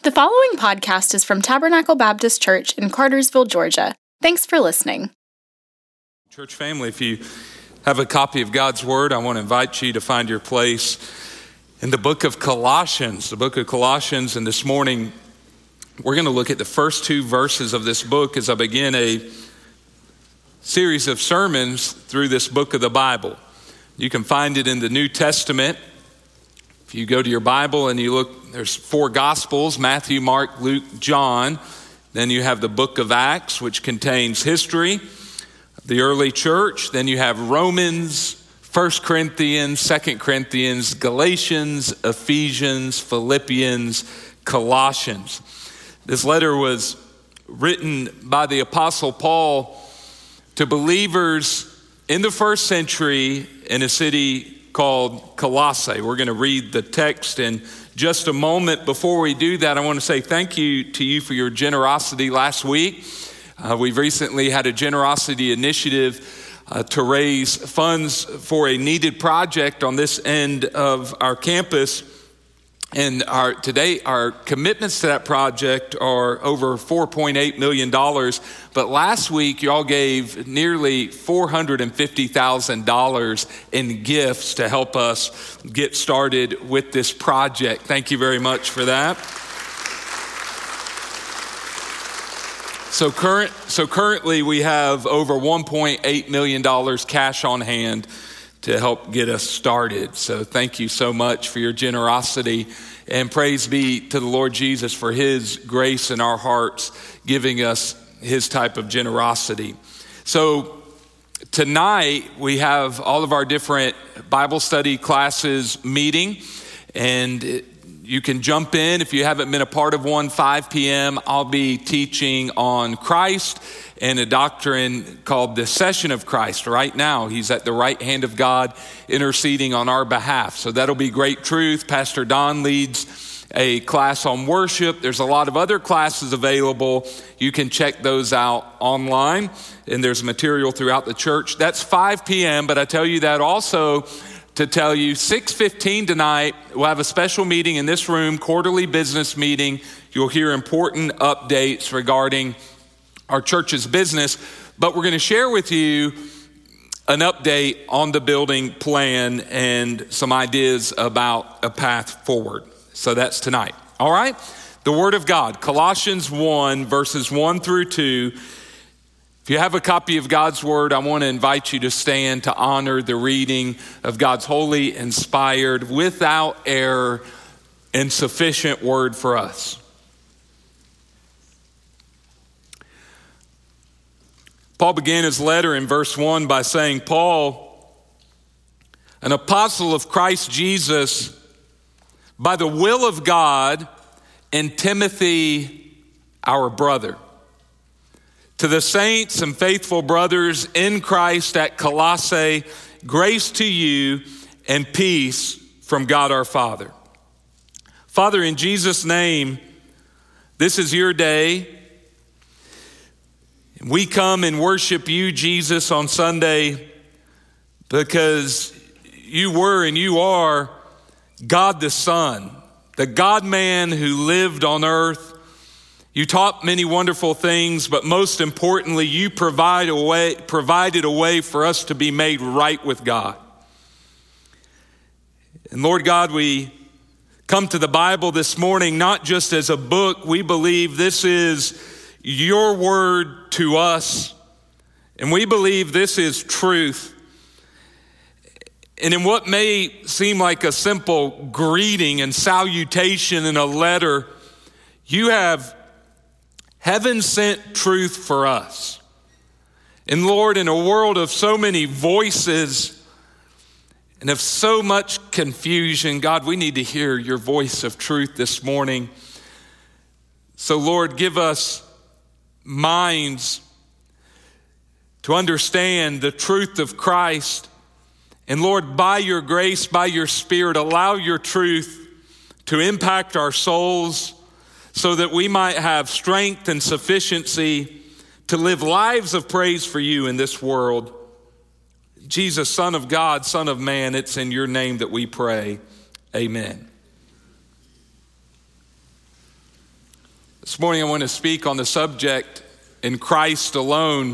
The following podcast is from Tabernacle Baptist Church in Cartersville, Georgia. Thanks for listening. Church family, if you have a copy of God's Word, I want to invite you to find your place in the book of Colossians. And this morning, we're going to look at the first two verses of this book as I begin a series of sermons through this book of the Bible. You can find it in the New Testament. If you go to your Bible and you look, there's four Gospels, Matthew, Mark, Luke, John. Then you have the book of Acts, which contains history of the early church. Then you have Romans, 1 Corinthians, 2 Corinthians, Galatians, Ephesians, Philippians, Colossians. This letter was written by the Apostle Paul to believers in the first century in a city called Colossae. We're going to read the text in just a moment. Before we do that, I want to say thank you to you for your generosity last week. We've recently had a generosity initiative to raise funds for a needed project on this end of our campus. And today our commitments to that project are over $4.8 million. But last week, y'all gave nearly $450,000 in gifts to help us get started with this project. Thank you very much for that. So currently we have over $1.8 million cash on hand to help get us started. So thank you so much for your generosity, and praise be to the Lord Jesus for his grace in our hearts, giving us his type of generosity. So tonight we have all of our different Bible study classes meeting, and you can jump in if you haven't been a part of one. 5 p.m. I'll be teaching on Christ and a doctrine called the Session of Christ. Right now, he's at the right hand of God interceding on our behalf. So that'll be great truth. Pastor Don leads a class on worship. There's a lot of other classes available. You can check those out online, and there's material throughout the church. That's 5 p.m., but I tell you that also to tell you 6:15 tonight, we'll have a special meeting in this room, quarterly business meeting. You'll hear important updates regarding our church's business, but we're going to share with you an update on the building plan and some ideas about a path forward. So that's tonight. All right. The Word of God, Colossians 1, verses 1 through 2. If you have a copy of God's Word, I want to invite you to stand to honor the reading of God's holy, inspired, without error, and sufficient Word for us. Paul began his letter in verse 1 by saying, Paul, an apostle of Christ Jesus, by the will of God, and Timothy, our brother, to the saints and faithful brothers in Christ at Colossae, grace to you and peace from God our Father. Father, in Jesus' name, this is your day. We come and worship you, Jesus, on Sunday because you were and you are God the Son, the God-man who lived on earth. You taught many wonderful things, but most importantly, you provided a way for us to be made right with God. And Lord God, we come to the Bible this morning not just as a book. We believe this is your word to us, and we believe this is truth. And in what may seem like a simple greeting and salutation in a letter, you have heaven-sent truth for us. And Lord, in a world of so many voices and of so much confusion, God, we need to hear your voice of truth this morning. So Lord, give us minds to understand the truth of Christ. And Lord, by your grace, by your Spirit, allow your truth to impact our souls so that we might have strength and sufficiency to live lives of praise for you in this world. Jesus, Son of God, Son of Man, it's in your name that we pray. Amen. This morning I want to speak on the subject, in Christ alone.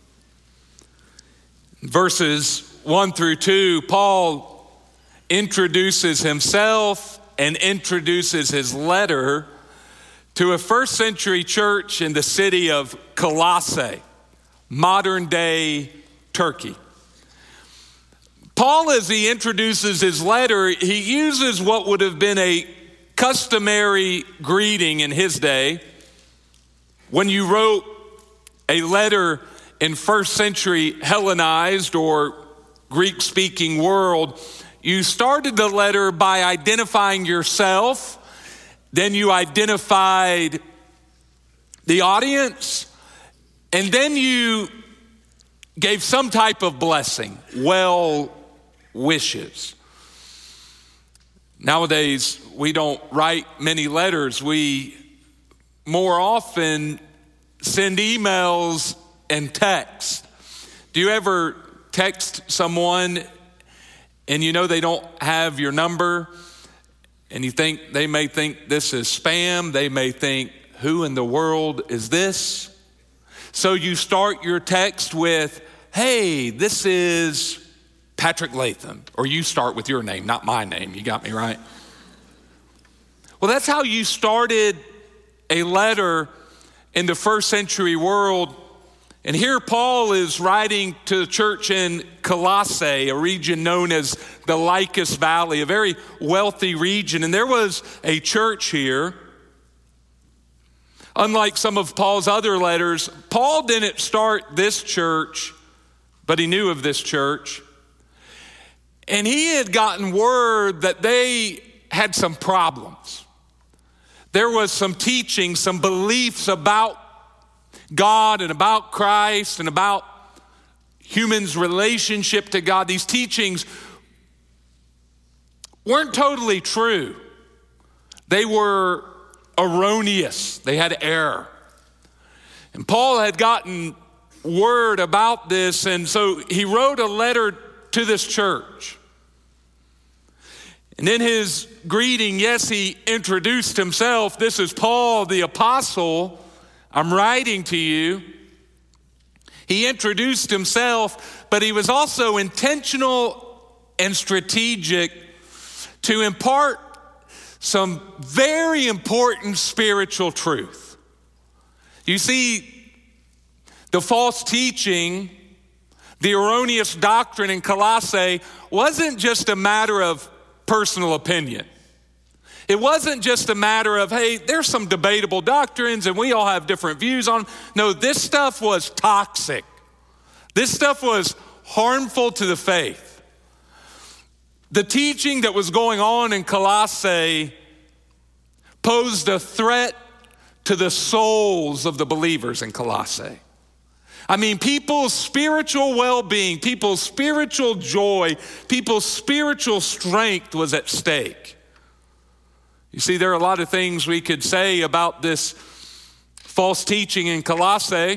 Verses 1 through 2, Paul introduces himself and introduces his letter to a first century church in the city of Colossae, modern day Turkey. Paul, as he introduces his letter, he uses what would have been a customary greeting in his day. When you wrote a letter in first century Hellenized or Greek-speaking world, you started the letter by identifying yourself, then you identified the audience, and then you gave some type of blessing, well wishes. Nowadays, we don't write many letters. We more often send emails and text. Do you ever text someone and you know they don't have your number and you think they may think this is spam? They may think, who in the world is this? So you start your text with, hey, this is Patrick Latham, or you start with your name, not my name. You got me right? Well, that's how you started a letter in the first century world. And here Paul is writing to the church in Colossae, a region known as the Lycus Valley, a very wealthy region. And there was a church here. Unlike some of Paul's other letters, Paul didn't start this church, but he knew of this church. And he had gotten word that they had some problems. There was some teaching, some beliefs about God and about Christ and about humans' relationship to God. These teachings weren't totally true. They were erroneous. They had error. And Paul had gotten word about this, and so he wrote a letter to this church. And in his greeting, yes, he introduced himself. This is Paul the apostle. I'm writing to you. He introduced himself, but he was also intentional and strategic to impart some very important spiritual truth. You see, the false teaching, the erroneous doctrine in Colossae wasn't just a matter of personal opinion. It wasn't just a matter of, hey, there's some debatable doctrines and we all have different views on them. No, this stuff was toxic. This stuff was harmful to the faith. The teaching that was going on in Colossae posed a threat to the souls of the believers in Colossae. I mean, people's spiritual well-being, people's spiritual joy, people's spiritual strength was at stake. You see, there are a lot of things we could say about this false teaching in Colossae.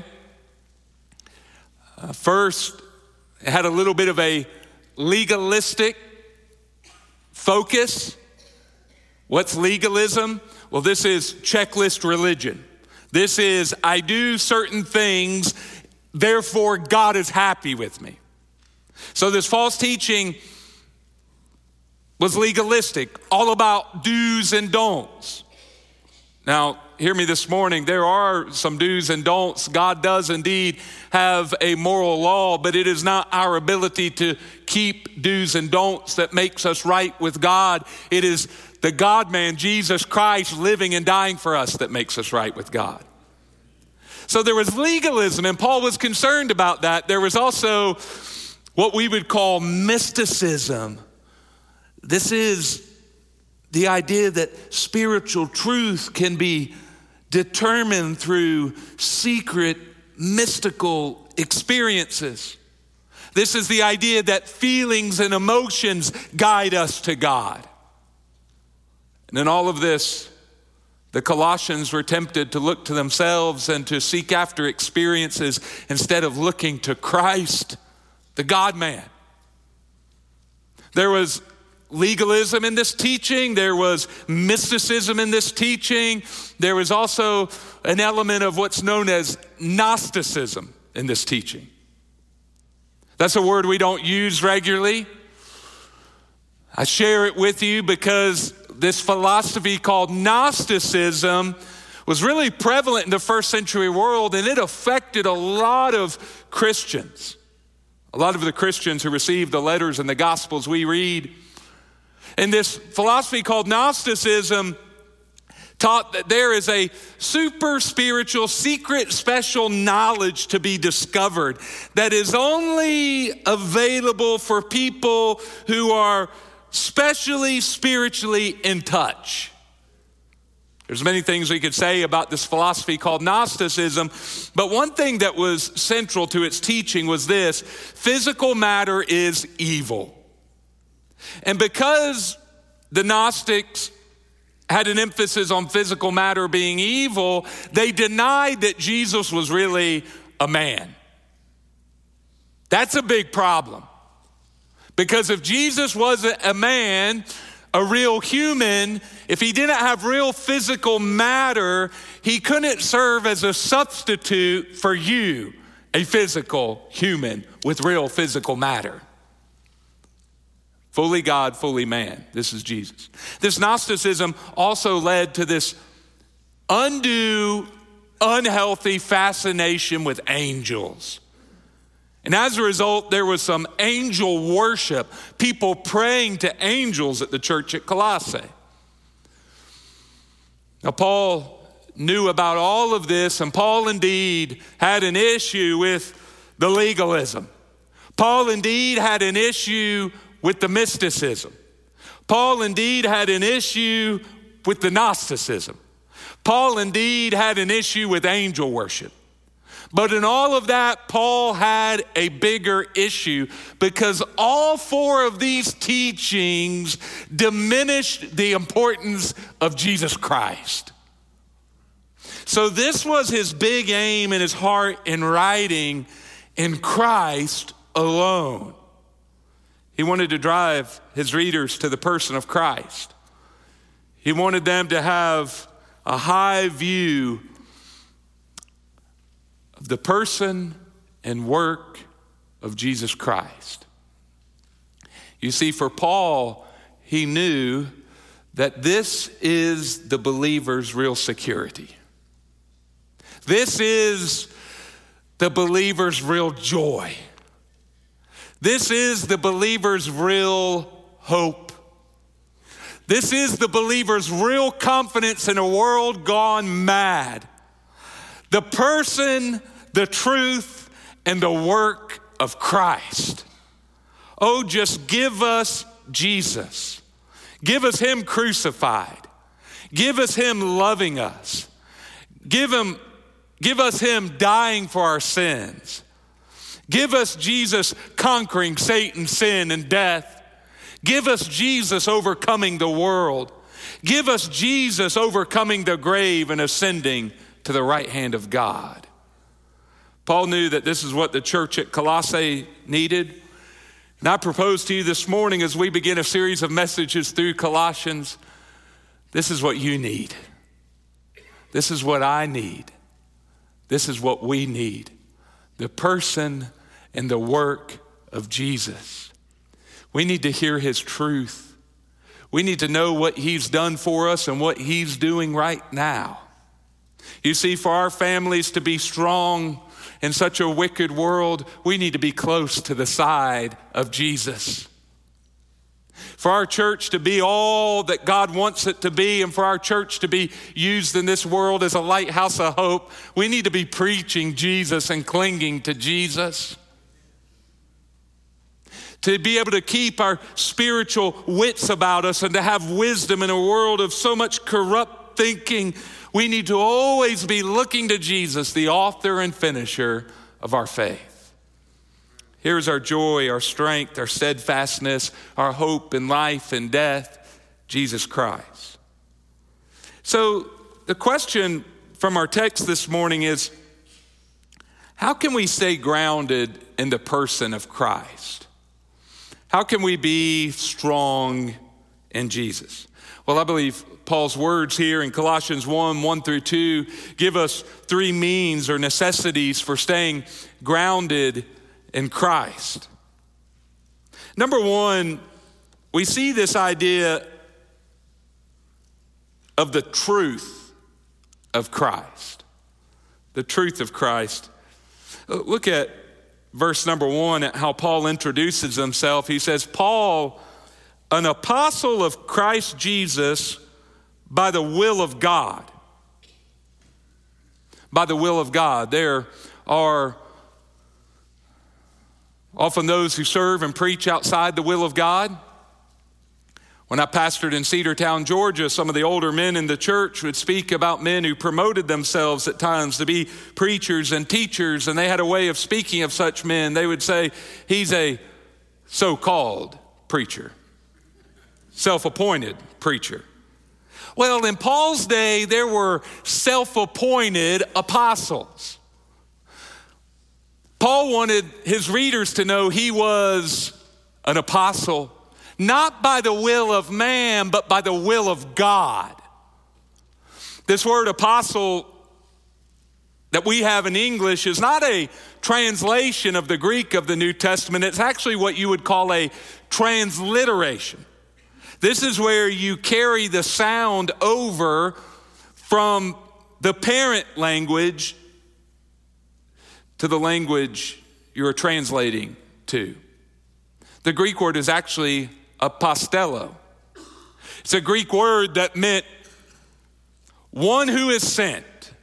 First, it had a little bit of a legalistic focus. What's legalism? Well, this is checklist religion. This is, I do certain things, therefore God is happy with me. So this false teaching was legalistic, all about do's and don'ts. Now, hear me this morning, there are some do's and don'ts. God does indeed have a moral law, but it is not our ability to keep do's and don'ts that makes us right with God. It is the God-man, Jesus Christ, living and dying for us that makes us right with God. So there was legalism, and Paul was concerned about that. There was also what we would call mysticism. This is the idea that spiritual truth can be determined through secret, mystical experiences. This is the idea that feelings and emotions guide us to God. And in all of this, the Colossians were tempted to look to themselves and to seek after experiences instead of looking to Christ, the God-man. There was legalism in this teaching. There was mysticism in this teaching. There was also an element of what's known as Gnosticism in this teaching. That's a word we don't use regularly. I share it with you because this philosophy called Gnosticism was really prevalent in the first century world, and it affected a lot of Christians. A lot of the Christians who received the letters and the Gospels we read. And this philosophy called Gnosticism taught that there is a super spiritual, secret, special knowledge to be discovered that is only available for people who are specially spiritually in touch. There's many things we could say about this philosophy called Gnosticism, but one thing that was central to its teaching was this: physical matter is evil. And because the Gnostics had an emphasis on physical matter being evil, they denied that Jesus was really a man. That's a big problem. Because if Jesus wasn't a man, a real human, if he didn't have real physical matter, he couldn't serve as a substitute for you, a physical human with real physical matter. Fully God, fully man. This is Jesus. This Gnosticism also led to this undue, unhealthy fascination with angels. And as a result, there was some angel worship, people praying to angels at the church at Colossae. Now, Paul knew about all of this, and Paul indeed had an issue with the legalism. Paul indeed had an issue with the mysticism. Paul indeed had an issue with the Gnosticism. Paul indeed had an issue with angel worship. But in all of that, Paul had a bigger issue because all four of these teachings diminished the importance of Jesus Christ. So this was his big aim in his heart in writing in Christ alone. He wanted to drive his readers to the person of Christ. He wanted them to have a high view of the person and work of Jesus Christ. You see, for Paul, he knew that this is the believer's real security. This is the believer's real joy. This is the believer's real hope. This is the believer's real confidence in a world gone mad. The person, the truth, and the work of Christ. Oh, just give us Jesus. Give us him crucified. Give us him loving us. Give us him dying for our sins. Give us Jesus conquering Satan, sin, and death. Give us Jesus overcoming the world. Give us Jesus overcoming the grave and ascending to the right hand of God. Paul knew that this is what the church at Colossae needed. And I propose to you this morning as we begin a series of messages through Colossians, this is what you need. This is what I need. This is what we need. The person and the work of Jesus. We need to hear his truth. We need to know what he's done for us and what he's doing right now. You see, for our families to be strong in such a wicked world, we need to be close to the side of Jesus. For our church to be all that God wants it to be, and for our church to be used in this world as a lighthouse of hope, we need to be preaching Jesus and clinging to Jesus. To be able to keep our spiritual wits about us and to have wisdom in a world of so much corrupt thinking, we need to always be looking to Jesus, the author and finisher of our faith. Here's our joy, our strength, our steadfastness, our hope in life and death, Jesus Christ. So the question from our text this morning is, how can we stay grounded in the person of Christ? How can we be strong in Jesus? Well, I believe Paul's words here in Colossians 1 through 2, give us three means or necessities for staying grounded in Christ. Number one, we see this idea of the truth of Christ. The truth of Christ. Look at verse number 1, at how Paul introduces himself. He says, Paul, an apostle of Christ Jesus by the will of God. By the will of God. There are often those who serve and preach outside the will of God. When I pastored in Cedartown, Georgia, some of the older men in the church would speak about men who promoted themselves at times to be preachers and teachers, and they had a way of speaking of such men. They would say, he's a so-called preacher, self-appointed preacher. Well, in Paul's day, there were self-appointed apostles. Paul wanted his readers to know he was an apostle, not by the will of man, but by the will of God. This word apostle that we have in English is not a translation of the Greek of the New Testament. It's actually what you would call a transliteration. This is where you carry the sound over from the parent language to the language you're translating to. The Greek word is actually apostello. It's a Greek word that meant one who is sent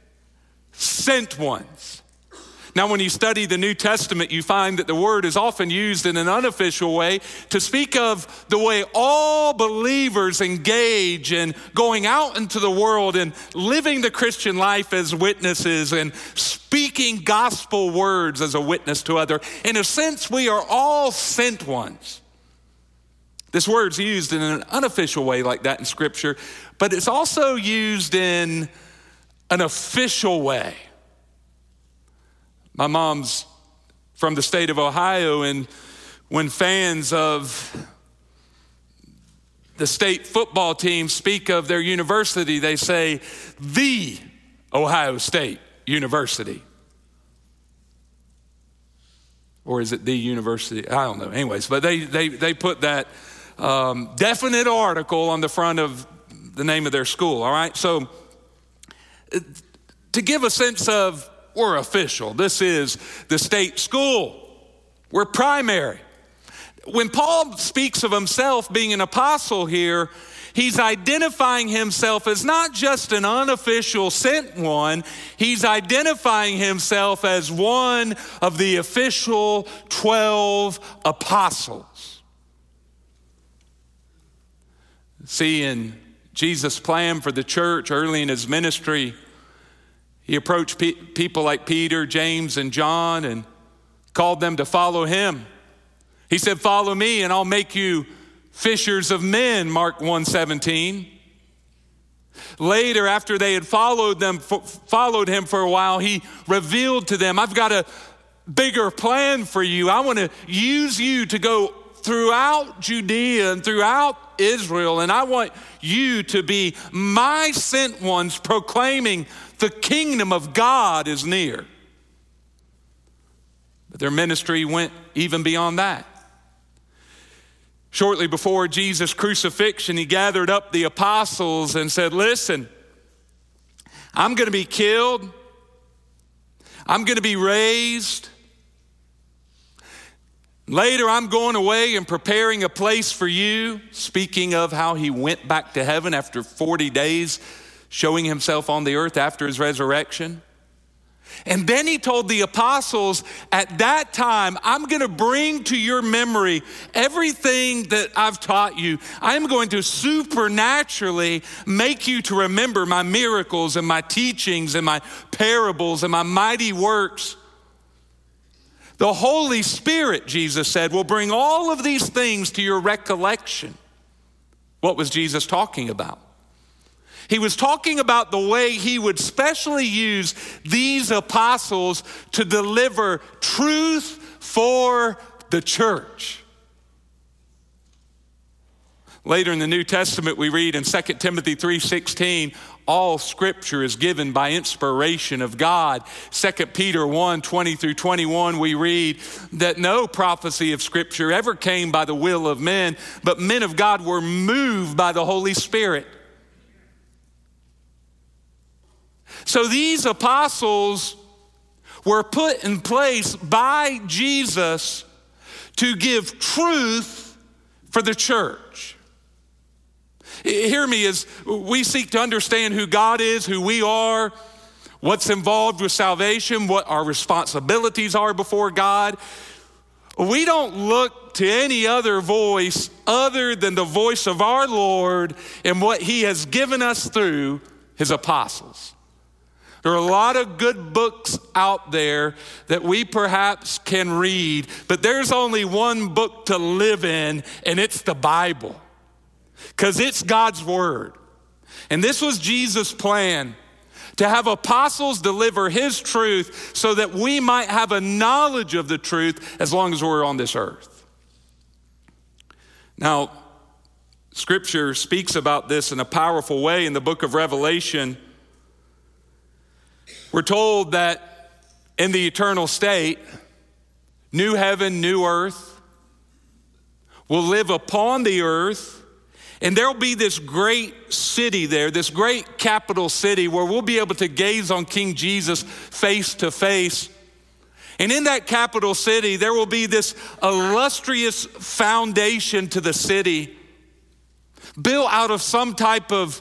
ones. Now, when you study the New Testament, you find that the word is often used in an unofficial way to speak of the way all believers engage in going out into the world and living the Christian life as witnesses and speaking gospel words as a witness to others. In a sense, we are all sent ones. This word's used in an unofficial way like that in Scripture, but it's also used in an official way. My mom's from the state of Ohio, and when fans of the state football team speak of their university, they say, the Ohio State University. Or is it the university? I don't know. Anyways, but they put that definite article on the front of the name of their school, all right? So to give a sense of we're official. This is the state school. We're primary. When Paul speaks of himself being an apostle here, he's identifying himself as not just an unofficial sent one. He's identifying himself as one of the official 12 apostles. See, in Jesus' plan for the church early in his ministry, he approached people like Peter, James, and John and called them to follow him. He said, follow me and I'll make you fishers of men, Mark 1:17. Later, after they had followed him for a while, he revealed to them, I've got a bigger plan for you. I want to use you to go throughout Judea and throughout Israel, and I want you to be my sent ones proclaiming the kingdom of God is near. But their ministry went even beyond that. Shortly before Jesus' crucifixion, he gathered up the apostles and said, listen, I'm going to be killed. I'm going to be raised. Later, I'm going away and preparing a place for you. Speaking of how he went back to heaven after 40 days, showing himself on the earth after his resurrection. And then he told the apostles, at that time, I'm going to bring to your memory everything that I've taught you. I'm going to supernaturally make you to remember my miracles and my teachings and my parables and my mighty works. The Holy Spirit, Jesus said, will bring all of these things to your recollection. What was Jesus talking about? He was talking about the way he would specially use these apostles to deliver truth for the church. Later in the New Testament, we read in 2 Timothy 3:16, all scripture is given by inspiration of God. 2 Peter 1:20 through 21, we read that no prophecy of scripture ever came by the will of men, but men of God were moved by the Holy Spirit. So these apostles were put in place by Jesus to give truth for the church. Hear me as we seek to understand who God is, who we are, what's involved with salvation, what our responsibilities are before God. We don't look to any other voice other than the voice of our Lord and what he has given us through his apostles. There are a lot of good books out there that we perhaps can read, but there's only one book to live in, and it's the Bible. Because it's God's word. And this was Jesus' plan, to have apostles deliver his truth so that we might have a knowledge of the truth as long as we're on this earth. Now, Scripture speaks about this in a powerful way in the book of Revelation. We're told that in the eternal state, new heaven, new earth will live upon the earth. And there'll be this great city there, this great capital city where we'll be able to gaze on King Jesus face to face. And in that capital city, there will be this illustrious foundation to the city built out of some type of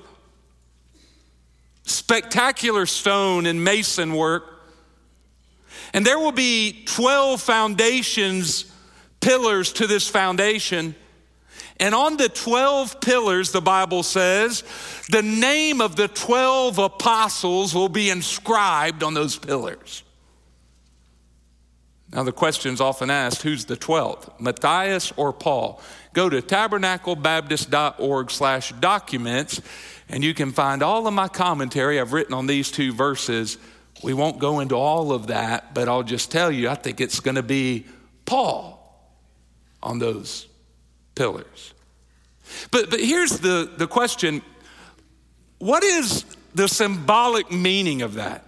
spectacular stone and mason work. And there will be 12 foundations, pillars to this foundation. And on the 12 pillars, the Bible says, the name of the 12 apostles will be inscribed on those pillars. Now the question is often asked, who's the 12th, Matthias or Paul? Go to tabernaclebaptist.org/documents, and you can find all of my commentary I've written on these two verses. We won't go into all of that, but I'll just tell you, I think it's going to be Paul on those pillars. But here's the question. What is the symbolic meaning of that?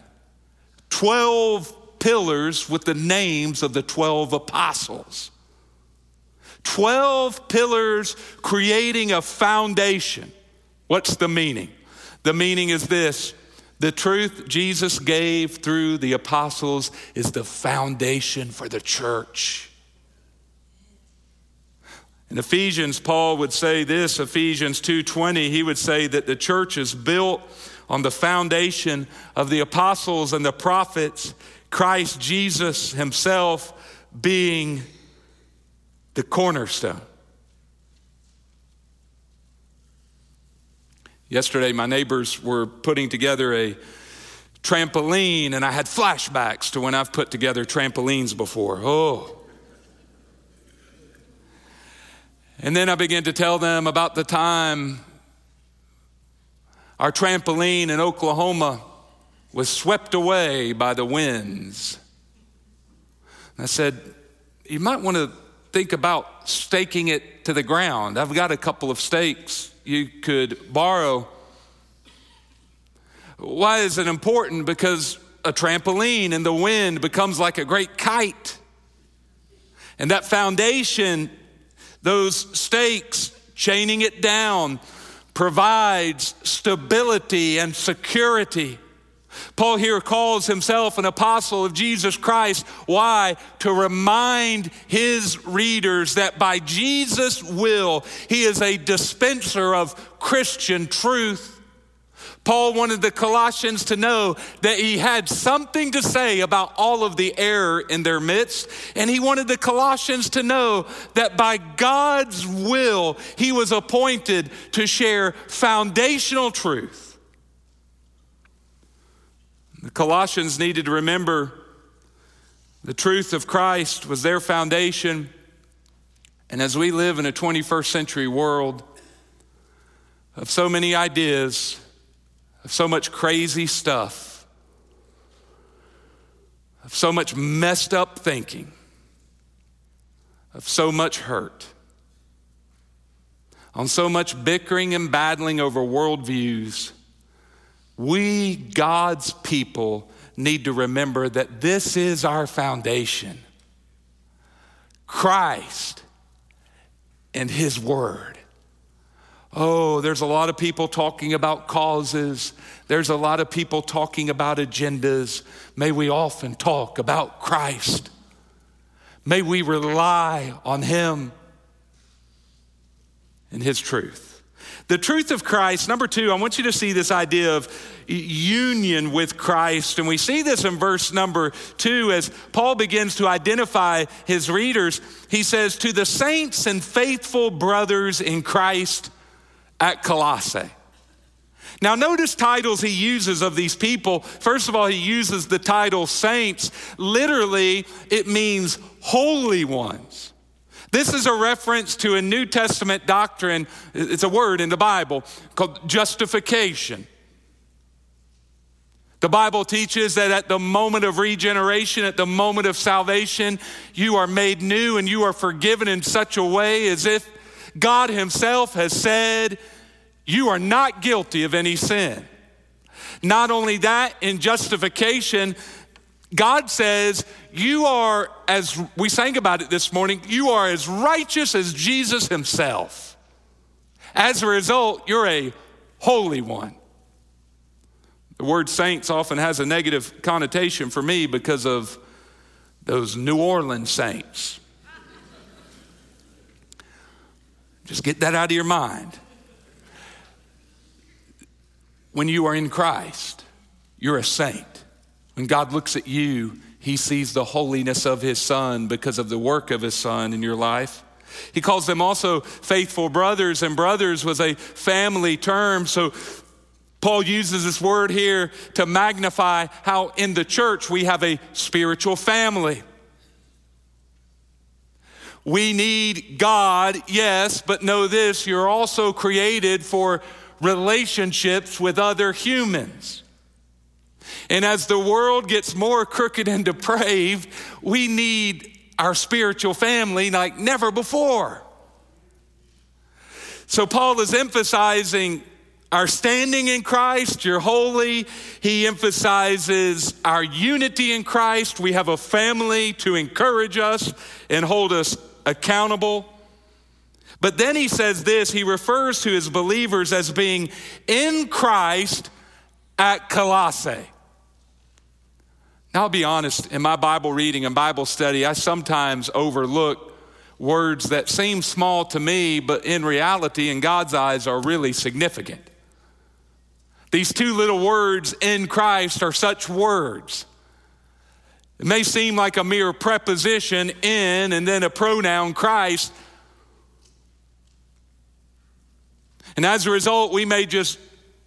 12 pillars with the names of the 12 apostles. 12 pillars creating a foundation. What's the meaning? The meaning is this. The truth Jesus gave through the apostles is the foundation for the church. In Ephesians, Paul would say this, Ephesians 2:20, he would say that the church is built on the foundation of the apostles and the prophets, Christ Jesus himself being the cornerstone. Yesterday, my neighbors were putting together a trampoline, and I had flashbacks to when I've put together trampolines before. And then I began to tell them about the time our trampoline in Oklahoma was swept away by the winds. And I said, you might want to think about staking it to the ground. I've got a couple of stakes you could borrow. Why is it important? Because a trampoline in the wind becomes like a great kite. And that foundation, those stakes, chaining it down, provides stability and security. Paul here calls himself an apostle of Jesus Christ. Why? To remind his readers that by Jesus' will, he is a dispenser of Christian truth. Paul wanted the Colossians to know that he had something to say about all of the error in their midst. And he wanted the Colossians to know that by God's will, he was appointed to share foundational truth. The Colossians needed to remember the truth of Christ was their foundation. And as we live in a 21st century world of so many ideas, of so much crazy stuff, of so much messed up thinking, of so much hurt, on so much bickering and battling over worldviews, we, God's people, need to remember that this is our foundation. Christ and his word. Oh, there's a lot of people talking about causes. There's a lot of people talking about agendas. May we often talk about Christ. May we rely on him and his truth. The truth of Christ. Number two, I want you to see this idea of union with Christ. And we see this in verse number 2 as Paul begins to identify his readers. He says, to the saints and faithful brothers in Christ at Colossae. Now notice titles he uses of these people. First of all, he uses the title saints. Literally, it means holy ones. This is a reference to a New Testament doctrine. It's a word in the Bible called justification. The Bible teaches that at the moment of regeneration, at the moment of salvation, you are made new and you are forgiven in such a way as if God himself has said, you are not guilty of any sin. Not only that, in justification, God says, you are, as we sang about it this morning, you are as righteous as Jesus himself. As a result, you're a holy one. The word saints often has a negative connotation for me because of those New Orleans saints. Just get that out of your mind. When you are in Christ, you're a saint. When God looks at you, he sees the holiness of his son because of the work of his son in your life. He calls them also faithful brothers, and brothers was a family term. So Paul uses this word here to magnify how in the church we have a spiritual family. We need God, yes, but know this, you're also created for relationships with other humans. And as the world gets more crooked and depraved, we need our spiritual family like never before. So Paul is emphasizing our standing in Christ, you're holy. He emphasizes our unity in Christ. We have a family to encourage us and hold us accountable. But then he says this, he refers to his believers as being in Christ at Colossae. Now, I'll be honest, in my Bible reading and Bible study, I sometimes overlook words that seem small to me, but in reality, in God's eyes, are really significant. These two little words, in Christ, are such words. It may seem like a mere preposition, in, and then a pronoun, Christ. And as a result, we may just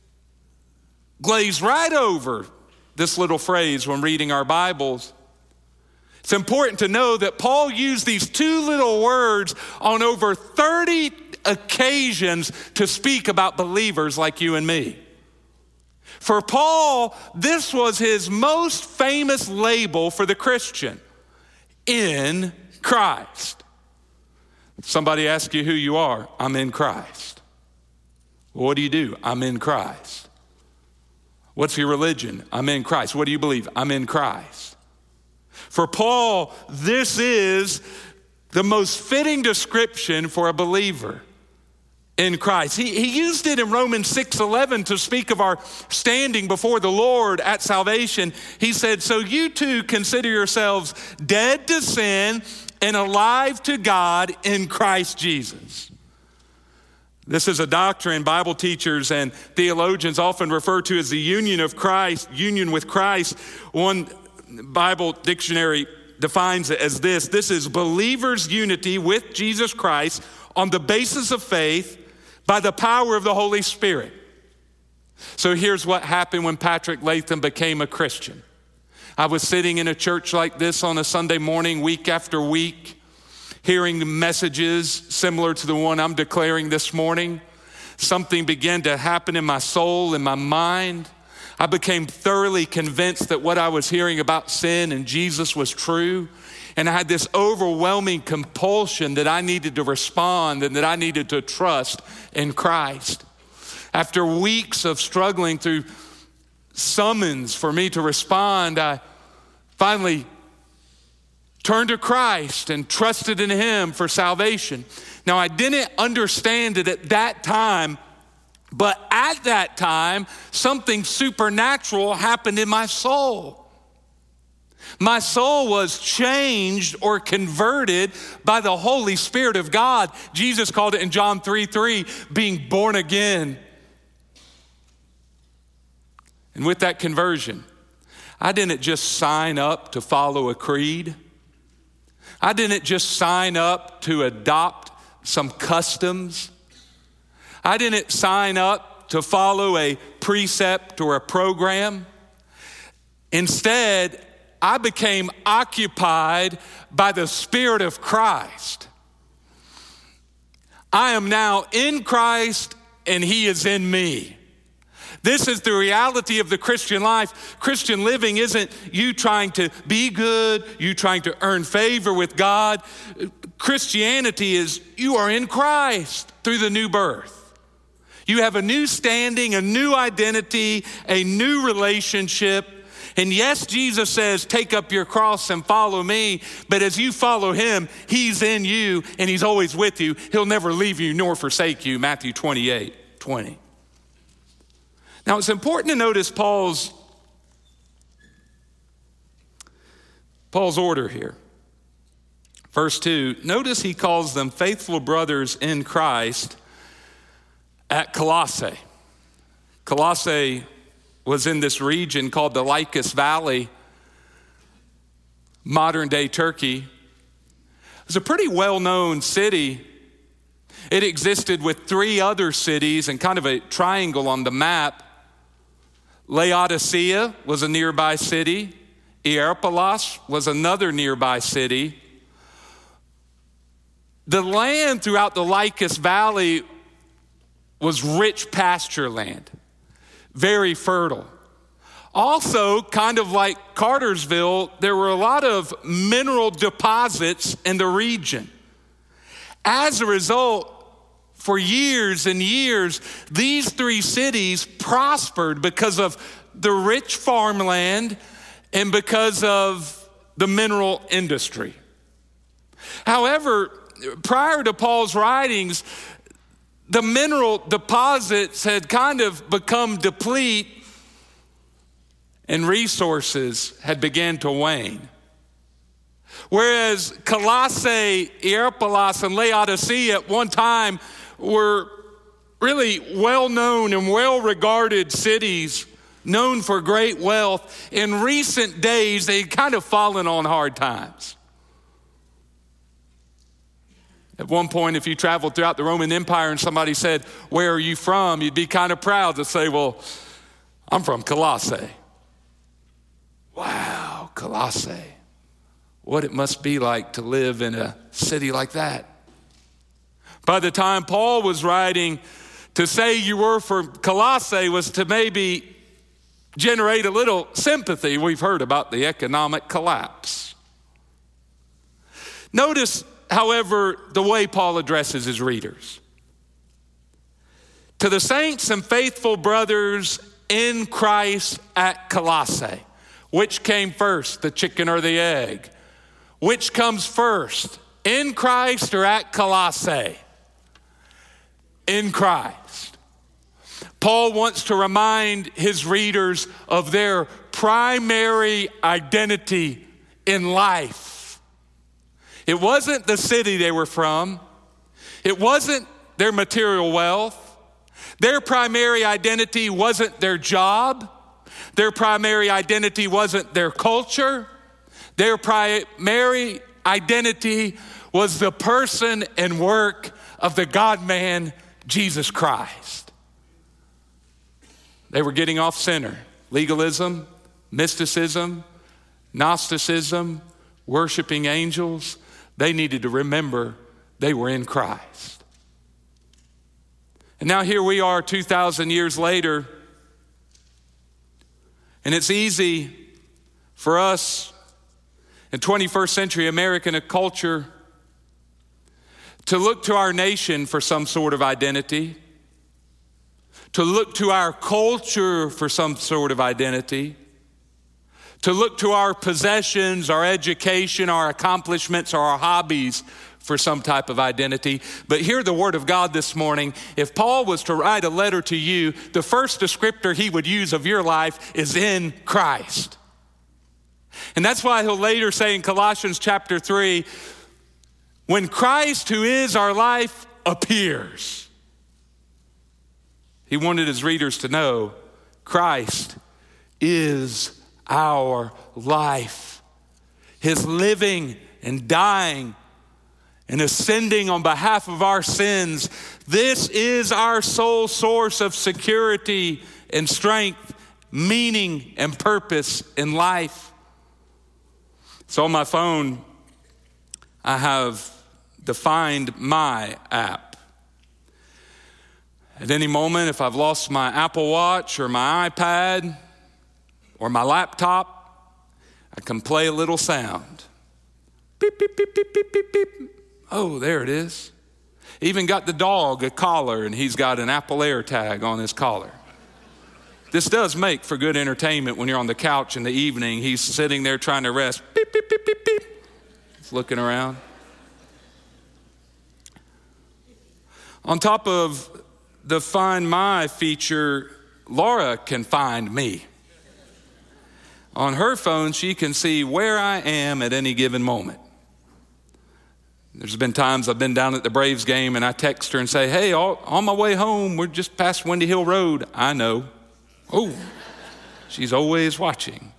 glaze right over this little phrase when reading our Bibles. It's important to know that Paul used these two little words on over 30 occasions to speak about believers like you and me. For Paul, this was his most famous label for the Christian, in Christ. Somebody asks you who you are, I'm in Christ. Well, what do you do? I'm in Christ. What's your religion? I'm in Christ. What do you believe? I'm in Christ. For Paul, this is the most fitting description for a believer in Christ. He used it in Romans 6:11 to speak of our standing before the Lord at salvation. He said, so you too consider yourselves dead to sin and alive to God in Christ Jesus. This is a doctrine Bible teachers and theologians often refer to as the union of Christ, union with Christ. One Bible dictionary defines it as this. This is believers' unity with Jesus Christ on the basis of faith by the power of the Holy Spirit. So here's what happened when Patrick Latham became a Christian. I was sitting in a church like this on a Sunday morning, week after week, hearing messages similar to the one I'm declaring this morning. Something began to happen in my soul, in my mind. I became thoroughly convinced that what I was hearing about sin and Jesus was true. And I had this overwhelming compulsion that I needed to respond and that I needed to trust in Christ. After weeks of struggling through summons for me to respond, I finally turned to Christ and trusted in him for salvation. Now, I didn't understand it at that time, but at that time, something supernatural happened in my soul. My soul was changed or converted by the Holy Spirit of God. Jesus called it in John 3:3, being born again. And with that conversion, I didn't just sign up to follow a creed. I didn't just sign up to adopt some customs. I didn't sign up to follow a precept or a program. Instead, I became occupied by the Spirit of Christ. I am now in Christ and he is in me. This is the reality of the Christian life. Christian living isn't you trying to be good, you trying to earn favor with God. Christianity is you are in Christ through the new birth. You have a new standing, a new identity, a new relationship. And yes, Jesus says, take up your cross and follow me. But as you follow him, he's in you and he's always with you. He'll never leave you nor forsake you. Matthew 28:20. Now, it's important to notice Paul's order here. Verse 2, notice he calls them faithful brothers in Christ at Colossae. Colossae was in this region called the Lycus Valley, modern day Turkey. It's a pretty well-known city. It existed with three other cities and kind of a triangle on the map. Laodicea was a nearby city. Hierapolis was another nearby city. The land throughout the Lycus Valley was rich pasture land, very fertile. Also, kind of like Cartersville, there were a lot of mineral deposits in the region. As a result, for years and years, these three cities prospered because of the rich farmland and because of the mineral industry. However, prior to Paul's writings, the mineral deposits had kind of become deplete and resources had begun to wane. Whereas Colossae, Hierapolis, and Laodicea at one time were really well-known and well-regarded cities, known for great wealth. In recent days, they'd kind of fallen on hard times. At one point, if you traveled throughout the Roman Empire and somebody said, "Where are you from?" you'd be kind of proud to say, "Well, I'm from Colossae." Wow, Colossae. What it must be like to live in a city like that. By the time Paul was writing, to say you were from Colossae was to maybe generate a little sympathy. We've heard about the economic collapse. Notice, however, the way Paul addresses his readers. To the saints and faithful brothers in Christ at Colossae. Which came first, the chicken or the egg? Which comes first, in Christ or at Colossae? In Christ. Paul wants to remind his readers of their primary identity in life. It wasn't the city they were from. It wasn't their material wealth. Their primary identity wasn't their job. Their primary identity wasn't their culture. Their primary identity was the person and work of the God-man, Jesus Christ. They were getting off center. Legalism, mysticism, Gnosticism, worshiping angels. They needed to remember they were in Christ. And now here we are 2,000 years later. And it's easy for us in 21st century American culture to look to our nation for some sort of identity, to look to our culture for some sort of identity, to look to our possessions, our education, our accomplishments, or our hobbies for some type of identity. But hear the word of God this morning. If Paul was to write a letter to you, the first descriptor he would use of your life is in Christ. And that's why he'll later say in Colossians chapter 3, when Christ, who is our life, appears. He wanted his readers to know Christ is our life. His living and dying and ascending on behalf of our sins. This is our sole source of security and strength, meaning and purpose in life. So on my phone, I have the Find My app. At any moment, if I've lost my Apple Watch or my iPad or my laptop, I can play a little sound. Beep, beep, beep, beep, beep, beep, beep. Oh, there it is. Even got the dog a collar, and he's got an Apple AirTag on his collar. This does make for good entertainment when you're on the couch in the evening. He's sitting there trying to rest. Beep, beep, beep, beep, beep. He's looking around. On top of the Find My feature, Laura can find me. On her phone, she can see where I am at any given moment. There's been times I've been down at the Braves game and I text her and say, hey, on my way home, we're just past Windy Hill Road. I know. Oh, she's always watching.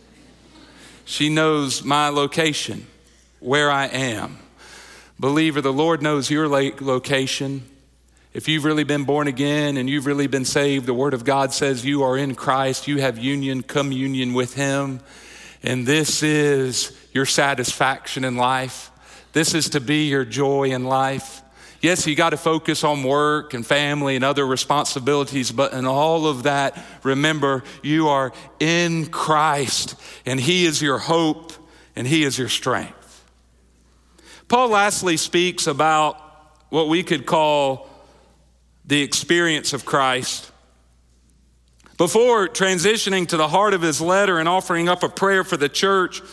She knows my location, where I am. Believer, the Lord knows your location. If you've really been born again and you've really been saved, the Word of God says you are in Christ. You have communion with Him. And this is your satisfaction in life. This is to be your joy in life. Yes, you got to focus on work and family and other responsibilities, but in all of that, remember, you are in Christ, and He is your hope, and He is your strength. Paul lastly speaks about what we could call the experience of Christ. Before transitioning to the heart of his letter and offering up a prayer for the church,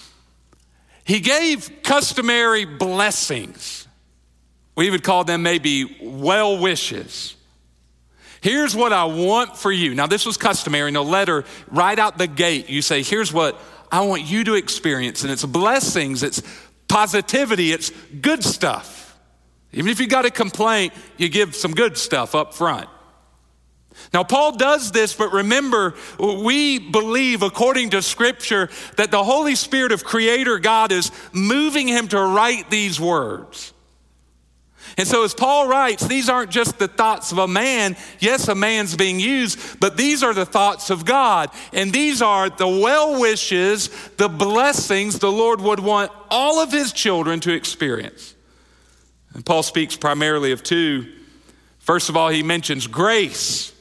he gave customary blessings. We would call them maybe well wishes. Here's what I want for you. Now, this was customary in a letter right out the gate. You say, here's what I want you to experience. And it's blessings, it's positivity, it's good stuff. Even if you got a complaint, you give some good stuff up front. Now, Paul does this, but remember, we believe, according to Scripture, that the Holy Spirit of Creator God is moving him to write these words. And so as Paul writes, these aren't just the thoughts of a man. Yes, a man's being used, but these are the thoughts of God. And these are the well wishes, the blessings the Lord would want all of his children to experience. And Paul speaks primarily of two. First of all, he mentions grace.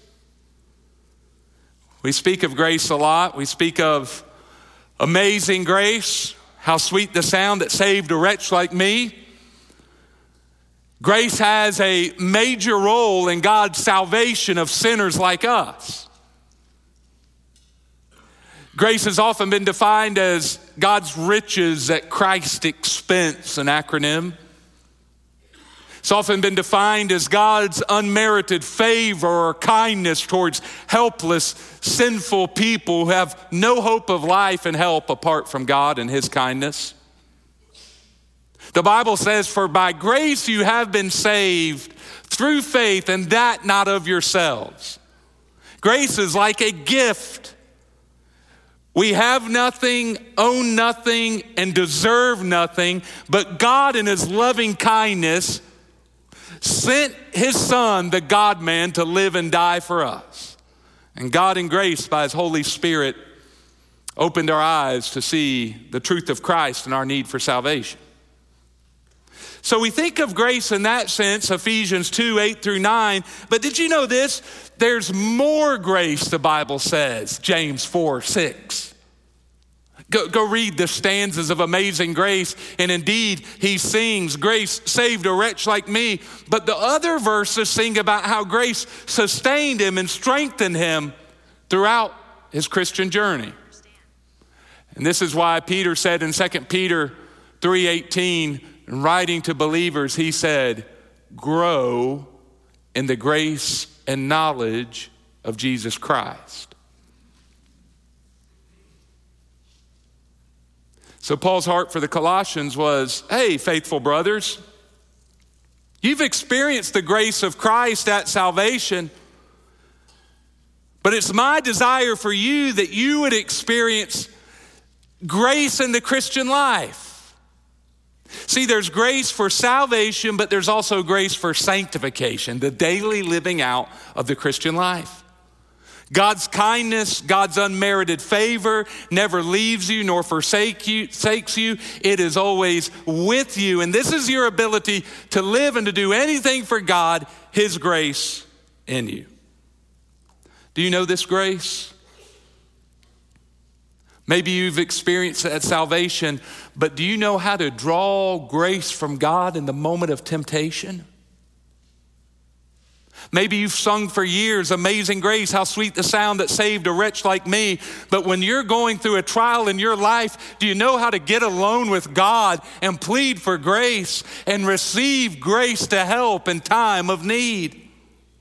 We speak of grace a lot. We speak of amazing grace, how sweet the sound that saved a wretch like me. Grace has a major role in God's salvation of sinners like us. Grace has often been defined as God's riches at Christ's expense, an acronym. It's often been defined as God's unmerited favor or kindness towards helpless, sinful people who have no hope of life and help apart from God and his kindness. The Bible says, for by grace you have been saved through faith, and that not of yourselves. Grace is like a gift. We have nothing, own nothing, and deserve nothing, but God in his loving kindness sent his Son, the God-man, to live and die for us. And God in grace by his Holy Spirit opened our eyes to see the truth of Christ and our need for salvation. So we think of grace in that sense, Ephesians 2, 8 through 9. But did you know this? There's more grace, the Bible says, James 4, 6. Go read the stanzas of Amazing Grace. And indeed, he sings, grace saved a wretch like me. But the other verses sing about how grace sustained him and strengthened him throughout his Christian journey. And this is why Peter said in 2 Peter 3:18, writing to believers, he said, grow in the grace and knowledge of Jesus Christ. So Paul's heart for the Colossians was, hey, faithful brothers, you've experienced the grace of Christ at salvation, but it's my desire for you that you would experience grace in the Christian life. See, there's grace for salvation, but there's also grace for sanctification, the daily living out of the Christian life. God's kindness, God's unmerited favor never leaves you nor forsakes you. It is always with you. And this is your ability to live and to do anything for God, his grace in you. Do you know this grace? Maybe you've experienced that salvation, but do you know how to draw grace from God in the moment of temptation? Maybe you've sung for years, Amazing Grace, how sweet the sound that saved a wretch like me. But when you're going through a trial in your life, do you know how to get alone with God and plead for grace and receive grace to help in time of need?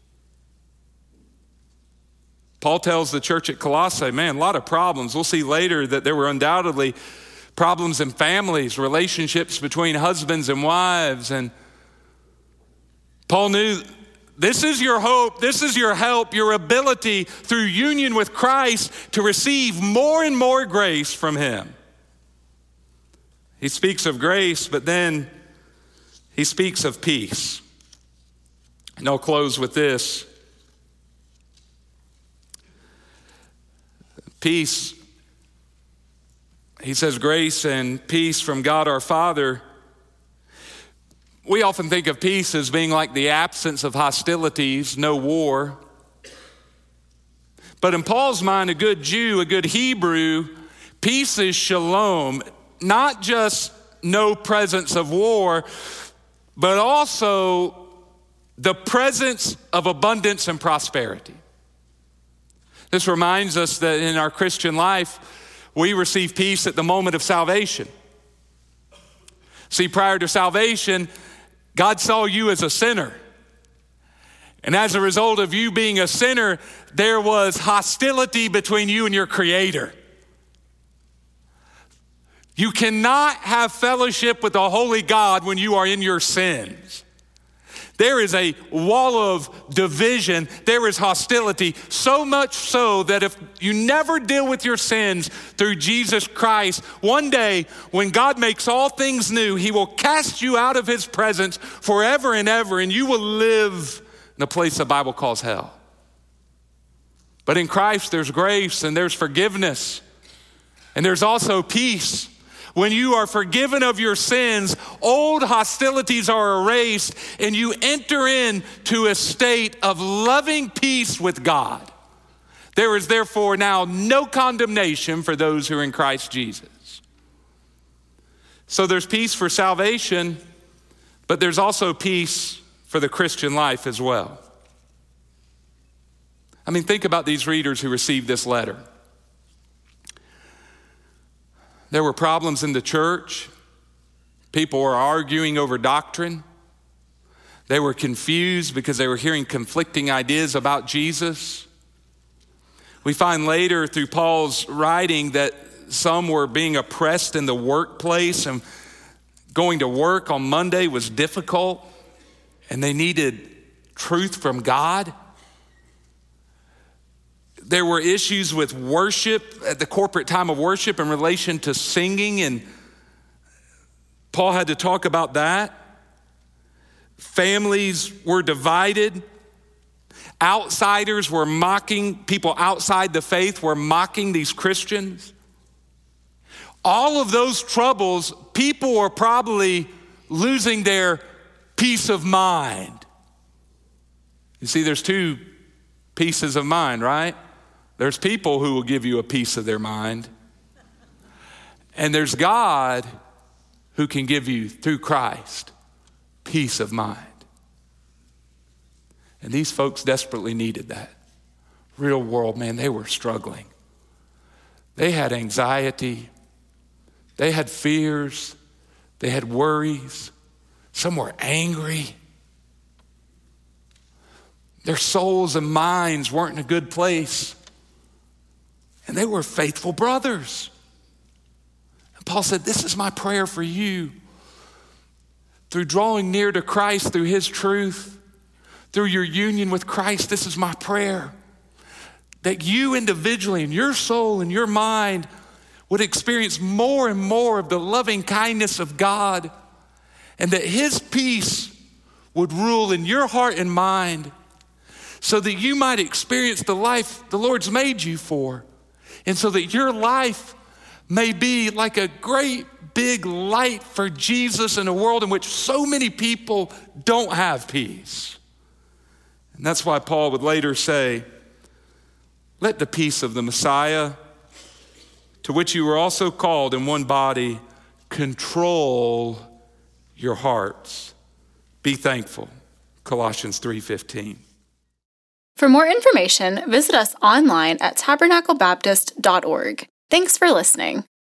Paul tells the church at Colossae, man, a lot of problems. We'll see later that there were undoubtedly problems in families, relationships between husbands and wives. And Paul knew this is your hope, this is your help, your ability through union with Christ to receive more and more grace from him. He speaks of grace, but then he speaks of peace. And I'll close with this. Peace, he says, grace and peace from God our Father. We often think of peace as being like the absence of hostilities, no war. But in Paul's mind, a good Jew, a good Hebrew, peace is shalom, not just no presence of war, but also the presence of abundance and prosperity. This reminds us that in our Christian life, we receive peace at the moment of salvation. See, prior to salvation, God saw you as a sinner. And as a result of you being a sinner, there was hostility between you and your Creator. You cannot have fellowship with the holy God when you are in your sins. There is a wall of division. There is hostility, so much so that if you never deal with your sins through Jesus Christ, one day when God makes all things new, he will cast you out of his presence forever and ever, and you will live in a place the Bible calls hell. But in Christ, there's grace and there's forgiveness, and there's also peace. When you are forgiven of your sins, old hostilities are erased, and you enter into a state of loving peace with God. There is therefore now no condemnation for those who are in Christ Jesus. So there's peace for salvation, but there's also peace for the Christian life as well. I mean, think about these readers who received this letter. There were problems in the church. People were arguing over doctrine. They were confused because they were hearing conflicting ideas about Jesus. We find later through Paul's writing that some were being oppressed in the workplace, and going to work on Monday was difficult, and they needed truth from God. There were issues with worship at the corporate time of worship in relation to singing, and Paul had to talk about that. Families were divided. Outsiders were mocking, people outside the faith were mocking these Christians. All of those troubles, people were probably losing their peace of mind. You see, there's two pieces of mind, right? There's people who will give you a piece of their mind. And there's God who can give you, through Christ, peace of mind. And these folks desperately needed that. Real world, man, they were struggling. They had anxiety. They had fears. They had worries. Some were angry. Their souls and minds weren't in a good place. And they were faithful brothers. And Paul said, this is my prayer for you. Through drawing near to Christ, through his truth, through your union with Christ, this is my prayer. That you individually in your soul and your mind would experience more and more of the loving kindness of God, and that his peace would rule in your heart and mind so that you might experience the life the Lord's made you for, and so that your life may be like a great big light for Jesus in a world in which so many people don't have peace. And that's why Paul would later say, let the peace of the Messiah, to which you were also called in one body, control your hearts. Be thankful. Colossians 3:15. For more information, visit us online at tabernaclebaptist.org. Thanks for listening.